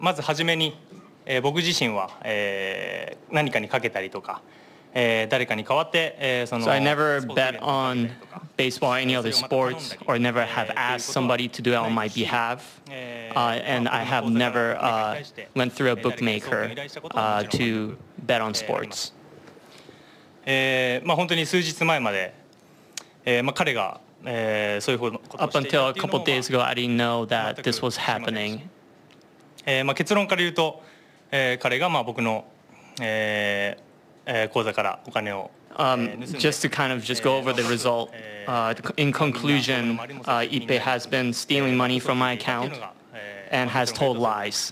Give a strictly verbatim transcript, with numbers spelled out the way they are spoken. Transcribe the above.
まず初めに、えー、僕自身は、えー、何かにかけたりとか、えー、誰かに代わって、えー、その So I never bet on baseball or any other sports, or never have asked somebody to do it on my behalf. Uh, and I have never uh, went through a bookmaker uh, to bet on sports. えーまあ、本当に数日前まで、えーまあ、彼が、えー、そういうことをしていた Up until a っていうの couple を、 days ago, I didn't know that this was happening. えーまあ、結論から言うと、えー、彼がまあ僕の、えーえー、口座からお金を Um, just to kind of just go over the result, uh, in conclusion, uh, Ipe has been stealing money from my account and has told lies.